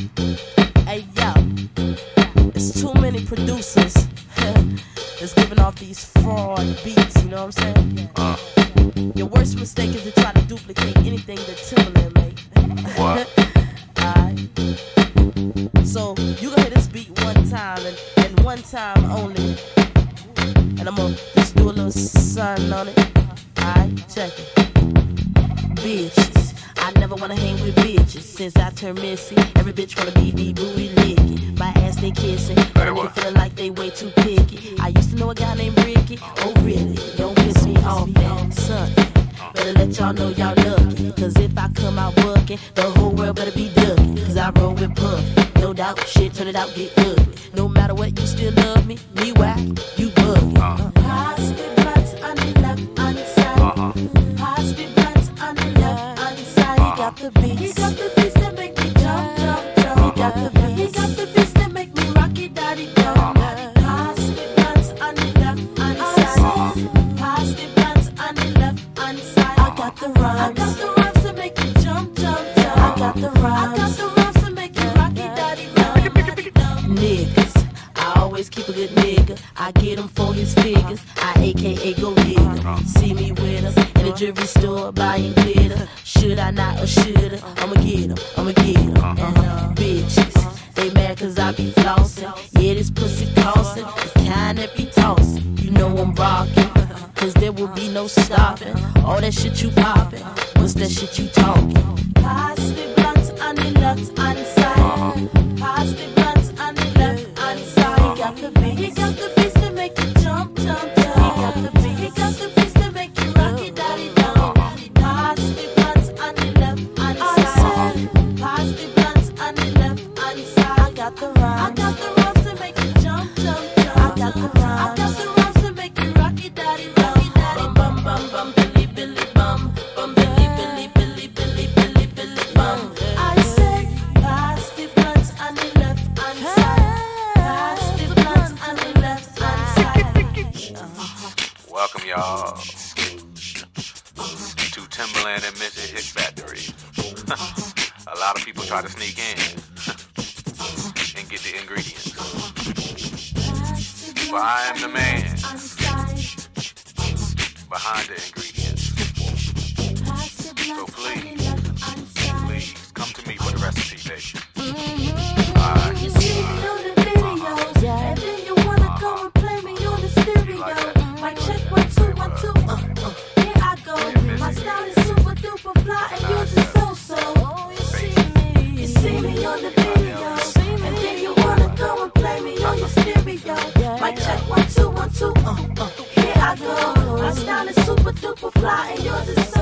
Hey yo, it's too many producers that's giving off these fraud beats, you know what I'm saying? Your worst mistake is to try to duplicate anything that Timbaland made. What? Alright. So you gonna hear this beat one time and one time only. And I'm gonna just do a little something on it. Alright, check it. Bitches, I never wanna hang with bitches. Since I turned missing, every bitch wanna be me booty licking. My ass they kissing, but I'm feeling like they way too picky. I used to know a guy named Ricky. Oh really? Don't piss me off, man, son. Better let y'all know y'all lucky. Cause if I come out working, the whole world better be ducking. Cause I roll with Puff. No doubt, shit, turn it out, get ugly. No matter what, you still love me. Me whack, you buggy. Pass the blunts on the left hand side. Pass the blunts on the left hand side. He got the beats. He got the beats that make me jump, jump, jump. He got the beats. He got the beats that make me rock it, daddy, jump. Pass the blunts on the left hand side. Pass the blunts on the left hand side. I got the rhymes. I got the rhymes to make you jump, jump, jump. I got the rhymes. I got the rhymes to make you rock it, daddy, niggas, I always keep a good nigga. I get him for his figures. I AKA go nigga. See me with him in a jewelry store buying glitter. Should I not or shoulda? I'ma get him, I'ma get him. And bitches, they mad cause I be flossing. Yeah, this pussy cossin', the kind that be tossin'. You know I'm rockin', cause there will be no stopping. All that shit you poppin', what's that shit you talking? Pass the blunts on the left hand side. Pass the blunts on the left hand side. He got the beats. He got the beats to make you jump, jump, jump. He got the beats. He got the beats to make you rock it, daddy, down. Pass the blunts on the left hand side. Pass the blunts on the left hand side. I got the rhymes. I got the rhymes to make you jump, jump, jump. I got the rhymes. I got the rhymes to make you rock it, daddy, down. Bum bum bum billy billy bum bum billy billy billy billy billy billy bum. I said pass the blunts on the left hand side. Pass the blunts on the left hand side. Welcome y'all to Timbaland and Missy Hit Factory. A lot of people try to sneak in and get the ingredients, but I am the man behind the ingredients. So please come to me for the recipe, baby. Alright. You see me on the videos, and then you wanna go and play me on the stereo. Mic check 1 2 1 2. Here I go. My style is super duper fly, and yours is so. You see me on the videos, and then you wanna go and play me on your stereo. Mic check 1 2 1 2. Here I go. My style is super duper fly, and yours is so.